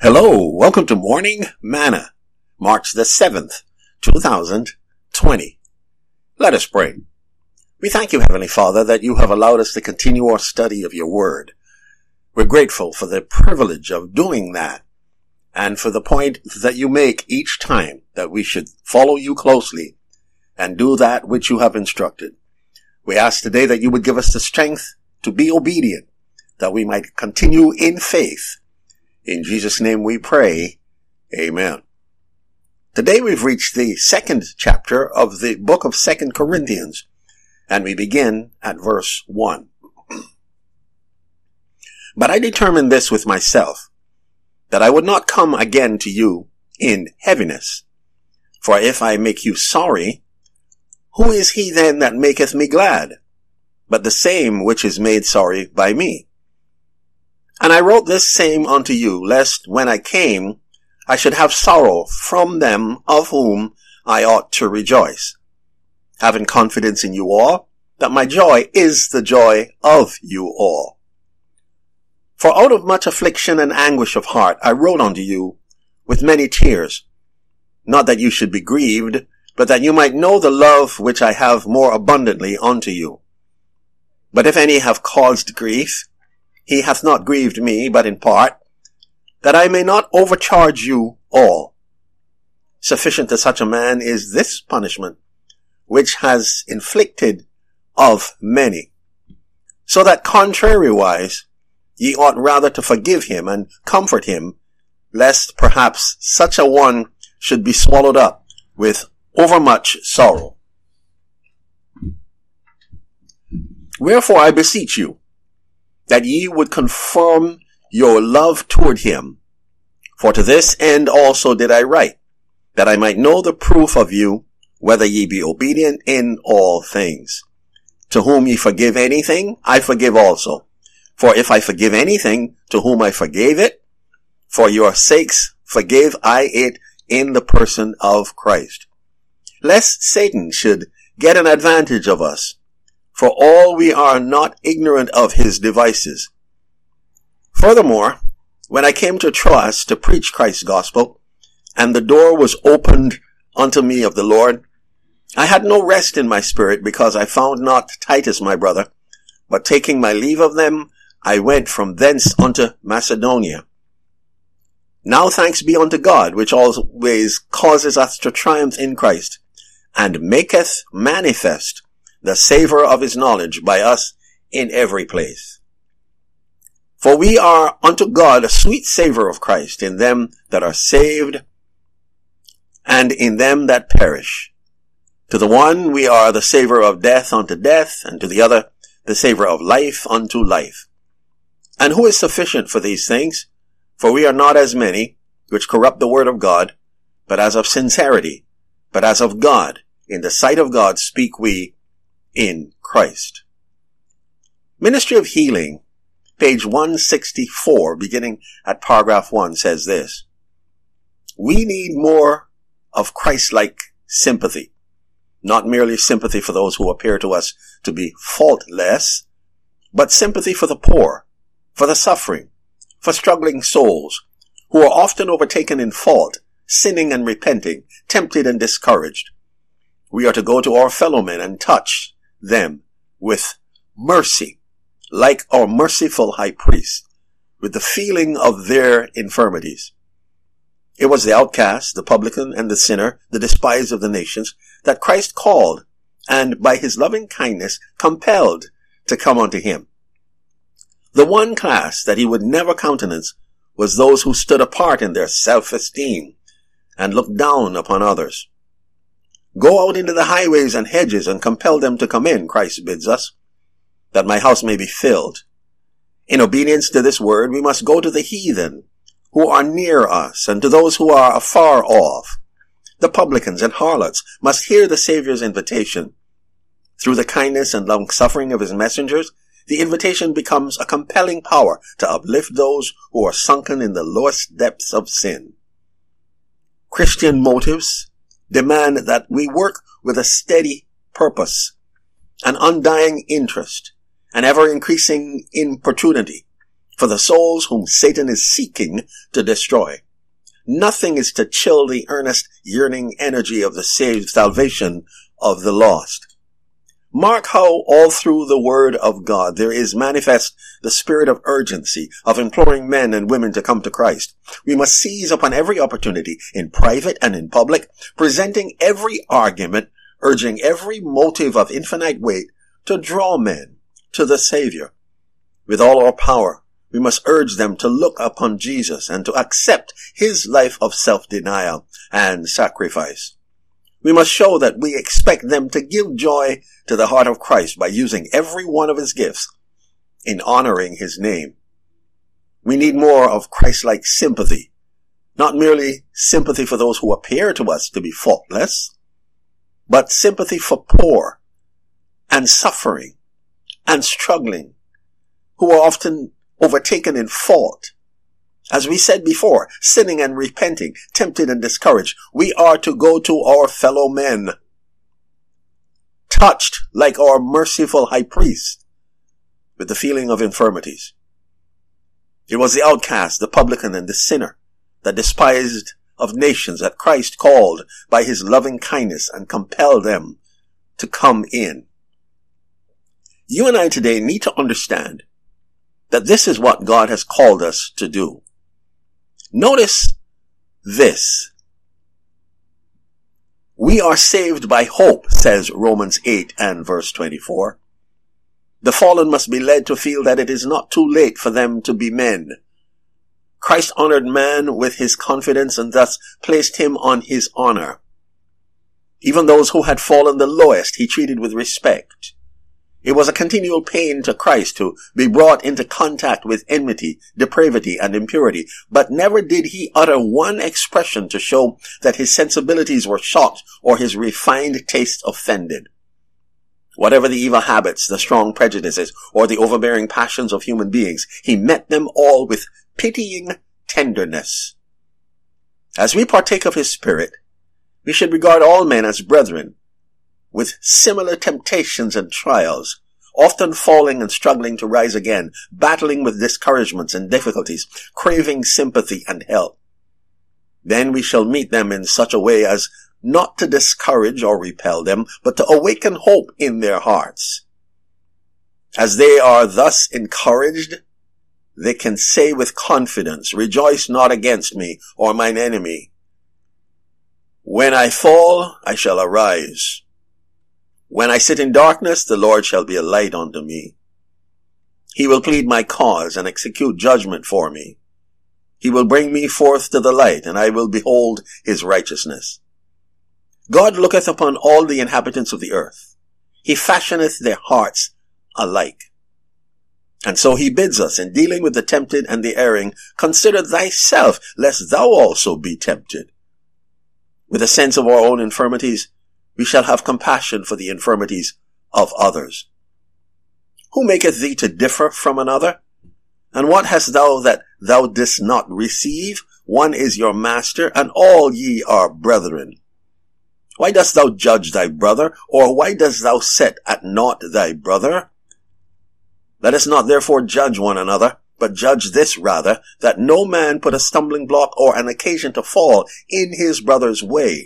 Hello, welcome to Morning Manna, March the 7th, 2020. Let us pray. We thank you, Heavenly Father, that you have allowed us to continue our study of your word. We're grateful for the privilege of doing that and for the point that you make each time that we should follow you closely and do that which you have instructed. We ask today that you would give us the strength to be obedient, that we might continue in faith. In Jesus' name we pray. Amen. Today we've reached the second chapter of the book of 2 Corinthians, and we begin at verse 1. But I determined this with myself, that I would not come again to you in heaviness. For if I make you sorry, who is he then that maketh me glad, but the same which is made sorry by me? And I wrote this same unto you, lest when I came, I should have sorrow from them of whom I ought to rejoice, having confidence in you all, that my joy is the joy of you all. For out of much affliction and anguish of heart I wrote unto you with many tears, not that you should be grieved, but that you might know the love which I have more abundantly unto you. But if any have caused grief, he hath not grieved me, but in part, that I may not overcharge you all. Sufficient to such a man is this punishment, which has inflicted of many. So that contrariwise, ye ought rather to forgive him and comfort him, lest perhaps such a one should be swallowed up with overmuch sorrow. Wherefore I beseech you, that ye would confirm your love toward him. For to this end also did I write, that I might know the proof of you, whether ye be obedient in all things. To whom ye forgive anything, I forgive also. For if I forgive anything, to whom I forgave it, for your sakes forgave I it in the person of Christ. Lest Satan should get an advantage of us, for all we are not ignorant of his devices. Furthermore, when I came to Troas to preach Christ's gospel, and the door was opened unto me of the Lord, I had no rest in my spirit, because I found not Titus my brother, but taking my leave of them, I went from thence unto Macedonia. Now thanks be unto God, which always causes us to triumph in Christ, and maketh manifest the savor of his knowledge by us in every place. For we are unto God a sweet savor of Christ in them that are saved and in them that perish. To the one we are the savor of death unto death, and to the other the savor of life unto life. And who is sufficient for these things? For we are not as many which corrupt the word of God, but as of sincerity, but as of God, in the sight of God speak we in Christ. Ministry of Healing, page 164, beginning at paragraph 1, says this: we need more of Christ-like sympathy, not merely sympathy for those who appear to us to be faultless, but sympathy for the poor, for the suffering, for struggling souls who are often overtaken in fault, sinning and repenting, tempted and discouraged. We are to go to our fellow men and touch them with mercy, like our merciful high priest, with the feeling of their infirmities. It was the outcast, the publican, and the sinner, the despised of the nations, that Christ called, and by his loving kindness compelled to come unto him. The one class that he would never countenance was those who stood apart in their self-esteem and looked down upon others. Go out into the highways and hedges and compel them to come in, Christ bids us, that my house may be filled. In obedience to this word, we must go to the heathen who are near us and to those who are afar off. The publicans and harlots must hear the Savior's invitation. Through the kindness and long-suffering of his messengers, the invitation becomes a compelling power to uplift those who are sunken in the lowest depths of sin. Christian motives demand that we work with a steady purpose, an undying interest, an ever-increasing importunity, for the souls whom Satan is seeking to destroy. Nothing is to chill the earnest, yearning energy of the saved salvation of the lost. Mark how all through the Word of God there is manifest the spirit of urgency, of imploring men and women to come to Christ. We must seize upon every opportunity, in private and in public, presenting every argument, urging every motive of infinite weight to draw men to the Savior. With all our power, we must urge them to look upon Jesus and to accept his life of self-denial and sacrifice. We must show that we expect them to give joy to the heart of Christ by using every one of his gifts in honoring his name. We need more of Christ-like sympathy, not merely sympathy for those who appear to us to be faultless, but sympathy for poor and suffering and struggling, who are often overtaken in fault. As we said before, sinning and repenting, tempted and discouraged, we are to go to our fellow men, touched like our merciful high priest with the feeling of infirmities. It was the outcast, the publican, and the sinner, the despised of nations that Christ called by his loving kindness and compelled them to come in. You and I today need to understand that this is what God has called us to do. Notice this. We are saved by hope, says Romans 8 and verse 24. The fallen must be led to feel that it is not too late for them to be men. Christ honored man with his confidence and thus placed him on his honor. Even those who had fallen the lowest he treated with respect. It was a continual pain to Christ to be brought into contact with enmity, depravity, and impurity, but never did he utter one expression to show that his sensibilities were shocked or his refined taste offended. Whatever the evil habits, the strong prejudices, or the overbearing passions of human beings, he met them all with pitying tenderness. As we partake of his Spirit, we should regard all men as brethren, with similar temptations and trials, often falling and struggling to rise again, battling with discouragements and difficulties, craving sympathy and help. Then we shall meet them in such a way as not to discourage or repel them, but to awaken hope in their hearts. As they are thus encouraged, they can say with confidence, "Rejoice not against me or mine enemy. When I fall, I shall arise. When I sit in darkness, the Lord shall be a light unto me. He will plead my cause and execute judgment for me. He will bring me forth to the light, and I will behold his righteousness. God looketh upon all the inhabitants of the earth. He fashioneth their hearts alike. And so he bids us, in dealing with the tempted and the erring, consider thyself, lest thou also be tempted. With a sense of our own infirmities, we shall have compassion for the infirmities of others. Who maketh thee to differ from another? And what hast thou that thou didst not receive? One is your master, and all ye are brethren. Why dost thou judge thy brother? Or why dost thou set at naught thy brother? Let us not therefore judge one another, but judge this rather, that no man put a stumbling block or an occasion to fall in his brother's way.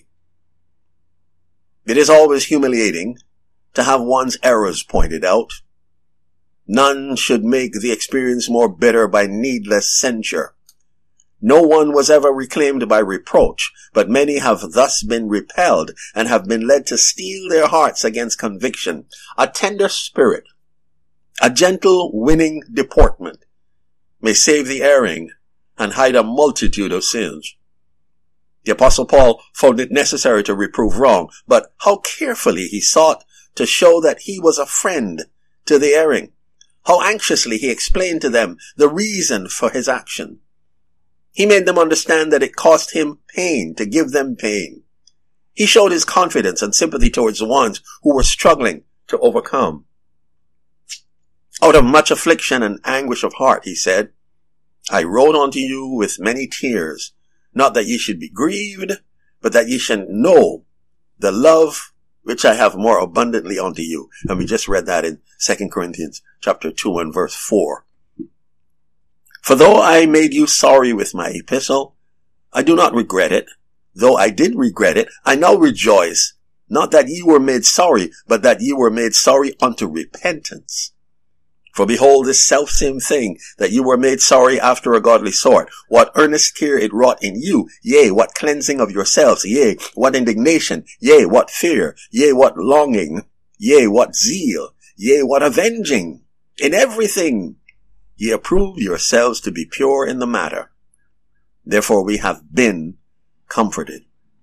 It is always humiliating to have one's errors pointed out. None should make the experience more bitter by needless censure. No one was ever reclaimed by reproach, but many have thus been repelled and have been led to steel their hearts against conviction. A tender spirit, a gentle, winning deportment may save the erring and hide a multitude of sins. The Apostle Paul found it necessary to reprove wrong, but how carefully he sought to show that he was a friend to the erring. How anxiously he explained to them the reason for his action. He made them understand that it cost him pain to give them pain. He showed his confidence and sympathy towards the ones who were struggling to overcome. Out of much affliction and anguish of heart, he said, I wrote unto you with many tears, not that ye should be grieved, but that ye should know the love which I have more abundantly unto you. And we just read that in 2 Corinthians chapter 2 and verse 4. For though I made you sorry with my epistle, I do not regret it. Though I did regret it, I now rejoice, not that ye were made sorry, but that ye were made sorry unto repentance. For behold, this selfsame thing, that you were made sorry after a godly sort, what earnest care it wrought in you, yea, what cleansing of yourselves, yea, what indignation, yea, what fear, yea, what longing, yea, what zeal, yea, what avenging. In everything ye approve yourselves to be pure in the matter. Therefore we have been comforted.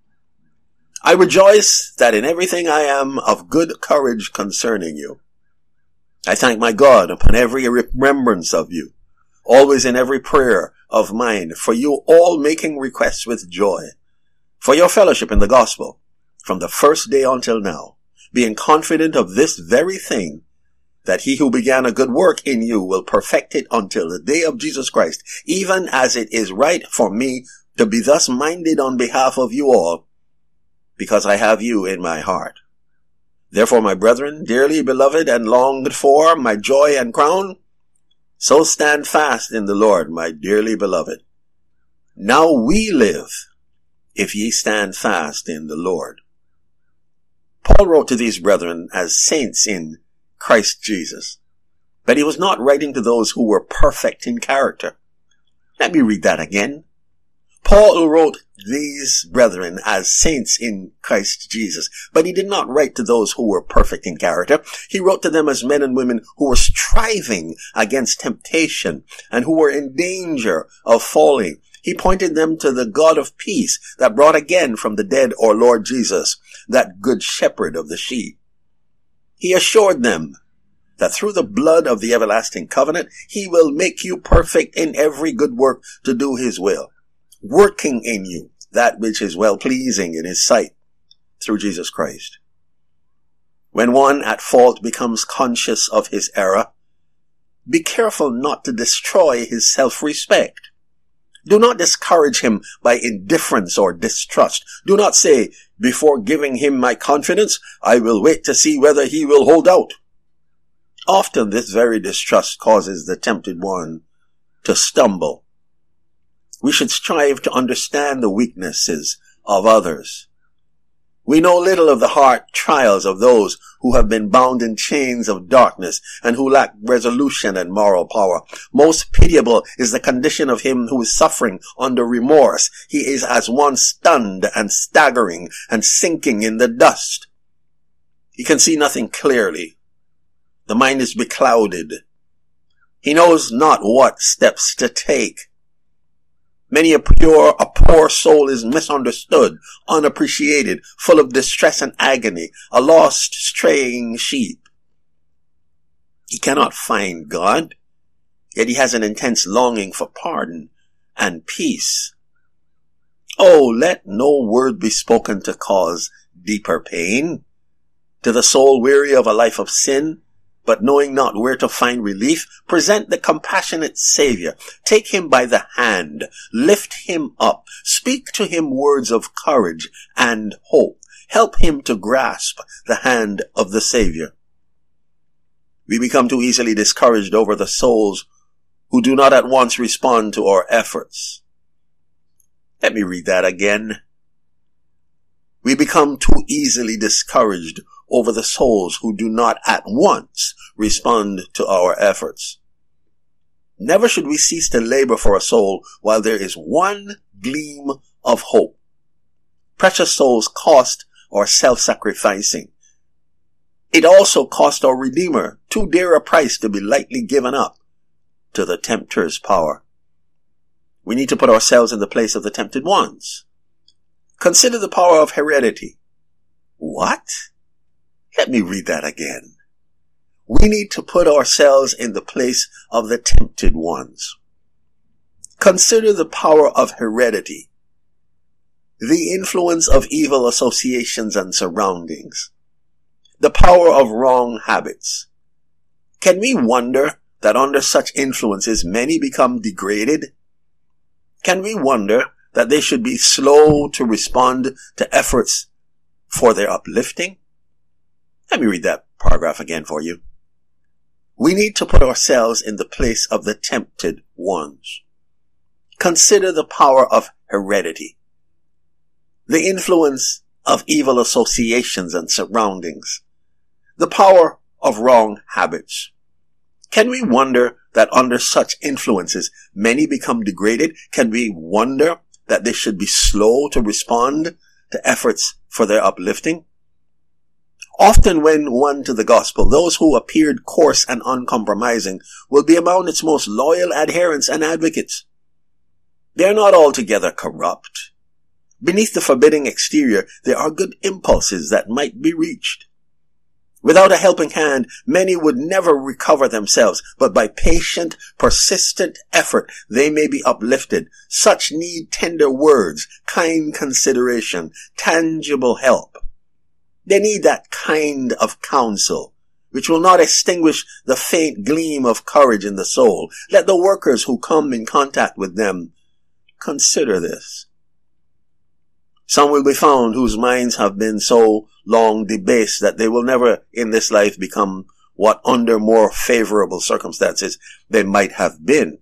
I rejoice that in everything I am of good courage concerning you. I thank my God upon every remembrance of you, always in every prayer of mine, for you all making requests with joy, for your fellowship in the gospel, from the first day until now, being confident of this very thing, that he who began a good work in you will perfect it until the day of Jesus Christ, even as it is right for me to be thus minded on behalf of you all, because I have you in my heart. Therefore, my brethren, dearly beloved and longed for, my joy and crown, so stand fast in the Lord, my dearly beloved. Now we live, if ye stand fast in the Lord. Paul wrote to these brethren as saints in Christ Jesus, but he was not writing to those who were perfect in character. Let me read that again. Paul wrote these brethren as saints in Christ Jesus, but he did not write to those who were perfect in character. He wrote to them as men and women who were striving against temptation and who were in danger of falling. He pointed them to the God of peace that brought again from the dead our Lord Jesus, that good shepherd of the sheep. He assured them that through the blood of the everlasting covenant, he will make you perfect in every good work to do his will, working in you that which is well-pleasing in his sight through Jesus Christ. When one at fault becomes conscious of his error, be careful not to destroy his self-respect. Do not discourage him by indifference or distrust. Do not say, before giving him my confidence, I will wait to see whether he will hold out. Often this very distrust causes the tempted one to stumble. We should strive to understand the weaknesses of others. We know little of the heart trials of those who have been bound in chains of darkness and who lack resolution and moral power. Most pitiable is the condition of him who is suffering under remorse. He is as one stunned and staggering and sinking in the dust. He can see nothing clearly. The mind is beclouded. He knows not what steps to take. Many a poor soul is misunderstood, unappreciated, full of distress and agony, a lost, straying sheep. He cannot find God, yet he has an intense longing for pardon and peace. Oh, let no word be spoken to cause deeper pain. To the soul weary of a life of sin, but knowing not where to find relief, present the compassionate Savior. Take him by the hand, lift him up, speak to him words of courage and hope. Help him to grasp the hand of the Savior. We become too easily discouraged over the souls who do not at once respond to our efforts. Let me read that again. We become too easily discouraged over the souls who do not at once respond to our efforts. Never should we cease to labor for a soul while there is one gleam of hope. Precious souls cost our self-sacrificing. It also cost our Redeemer too dear a price to be lightly given up to the tempter's power. We need to put ourselves in the place of the tempted ones. Consider the power of heredity. What? Let me read that again. We need to put ourselves in the place of the tempted ones. Consider the power of heredity, the influence of evil associations and surroundings, the power of wrong habits. Can we wonder that under such influences many become degraded? Can we wonder that they should be slow to respond to efforts for their uplifting? Let me read that paragraph again for you. We need to put ourselves in the place of the tempted ones. Consider the power of heredity, the influence of evil associations and surroundings, the power of wrong habits. Can we wonder that under such influences many become degraded? Can we wonder that they should be slow to respond to efforts for their uplifting? Often when won to the gospel, those who appeared coarse and uncompromising will be among its most loyal adherents and advocates. They are not altogether corrupt. Beneath the forbidding exterior, there are good impulses that might be reached. Without a helping hand, many would never recover themselves, but by patient, persistent effort, they may be uplifted. Such need tender words, kind consideration, tangible help. They need that kind of counsel, which will not extinguish the faint gleam of courage in the soul. Let the workers who come in contact with them consider this. Some will be found whose minds have been so long debased that they will never in this life become what under more favorable circumstances they might have been.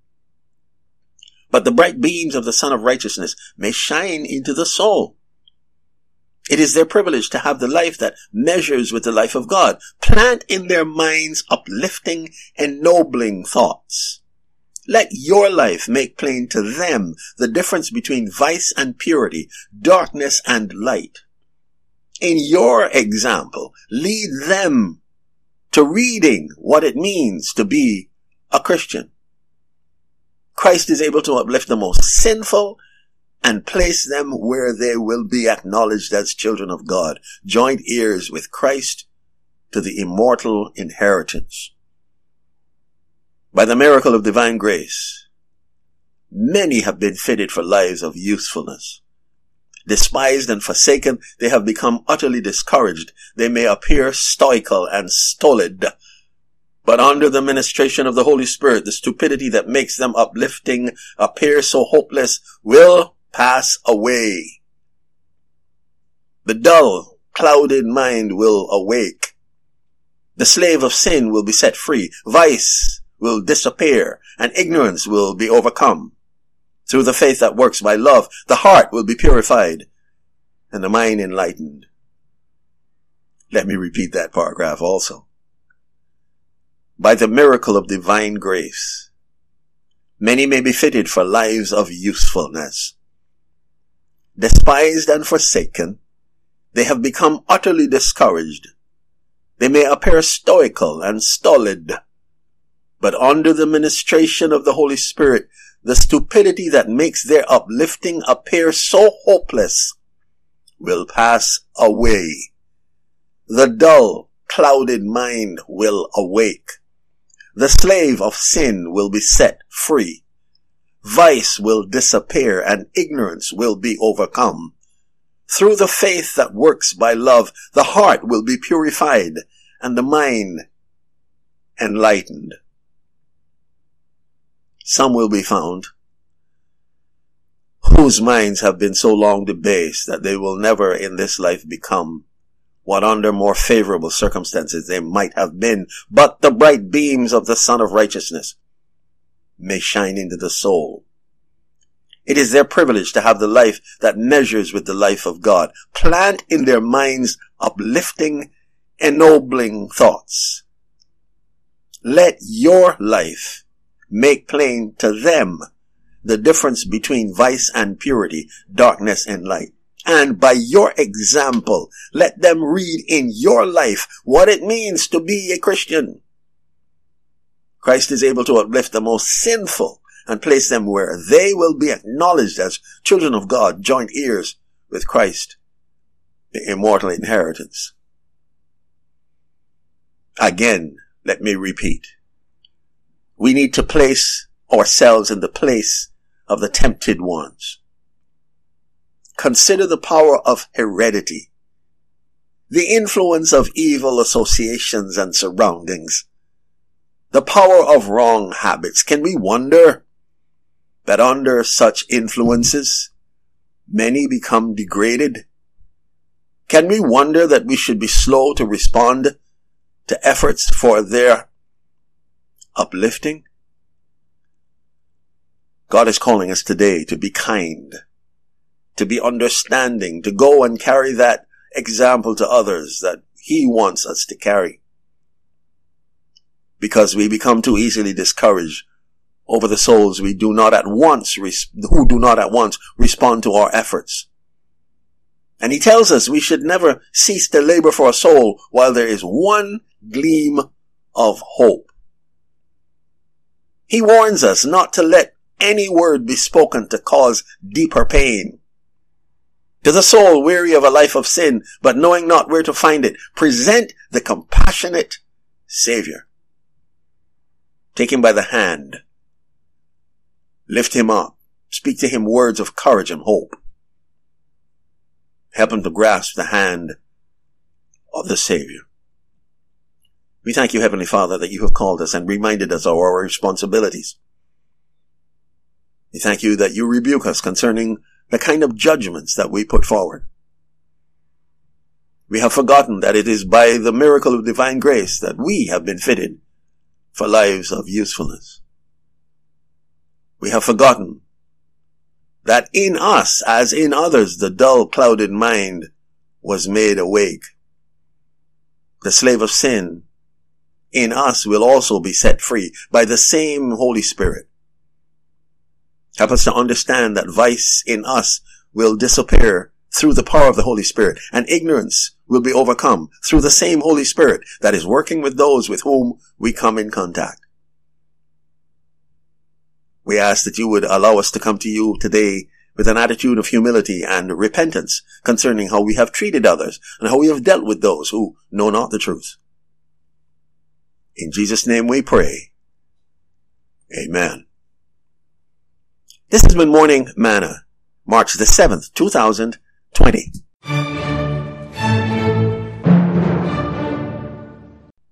But the bright beams of the Sun of Righteousness may shine into the soul. It is their privilege to have the life that measures with the life of God. Plant in their minds uplifting, ennobling thoughts. Let your life make plain to them the difference between vice and purity, darkness and light. In your example, lead them to reading what it means to be a Christian. Christ is able to uplift the most sinful and place them where they will be acknowledged as children of God, joint heirs with Christ to the immortal inheritance. By the miracle of divine grace, many have been fitted for lives of usefulness. Despised and forsaken, they have become utterly discouraged. They may appear stoical and stolid, but under the ministration of the Holy Spirit, the stupidity that makes them uplifting appear so hopeless will pass away. The dull, clouded mind will awake. The slave of sin will be set free. Vice will disappear, and ignorance will be overcome. Through the faith that works by love, the heart will be purified, and the mind enlightened. Let me repeat that paragraph also. By the miracle of divine grace, many may be fitted for lives of usefulness. Despised and forsaken, they have become utterly discouraged. They may appear stoical and stolid, but under the ministration of the Holy Spirit, the stupidity that makes their uplifting appear so hopeless will pass away. The dull, clouded mind will awake. The slave of sin will be set free. Vice will disappear and ignorance will be overcome. Through the faith that works by love, the heart will be purified and the mind enlightened. Some will be found whose minds have been so long debased that they will never in this life become what under more favorable circumstances they might have been, but the bright beams of the Sun of Righteousness may shine into the soul. It is their privilege to have the life that measures with the life of God. Plant in their minds uplifting, ennobling thoughts. Let your life make plain to them the difference between vice and purity, darkness and light. And by your example, let them read in your life what it means to be a Christian. Christ is able to uplift the most sinful and place them where they will be acknowledged as children of God, joint heirs with Christ, the immortal inheritance. Again, let me repeat. We need to place ourselves in the place of the tempted ones. Consider the power of heredity, the influence of evil associations and surroundings, the power of wrong habits. Can we wonder that under such influences, many become degraded? Can we wonder that we should be slow to respond to efforts for their uplifting. God is calling us today to be kind, to be understanding, to go and carry that example to others that He wants us to carry. Because we become too easily discouraged over the souls who do not at once respond to our efforts. And He tells us we should never cease to labor for a soul while there is one gleam of hope. He warns us not to let any word be spoken to cause deeper pain. To the soul weary of a life of sin, but knowing not where to find it, present the compassionate Savior. Take him by the hand. Lift him up. Speak to him words of courage and hope. Help him to grasp the hand of the Savior. We thank you, Heavenly Father, that you have called us and reminded us of our responsibilities. We thank you that you rebuke us concerning the kind of judgments that we put forward. We have forgotten that it is by the miracle of divine grace that we have been fitted for lives of usefulness. We have forgotten that in us, as in others, the dull, clouded mind was made awake. The slave of sin in us will also be set free by the same Holy Spirit. Help us to understand that vice in us will disappear through the power of the Holy Spirit, and ignorance will be overcome through the same Holy Spirit that is working with those with whom we come in contact. We ask that you would allow us to come to you today with an attitude of humility and repentance concerning how we have treated others and how we have dealt with those who know not the truth. In Jesus' name we pray. Amen. This has been Morning Manna, March the 7th, 2020.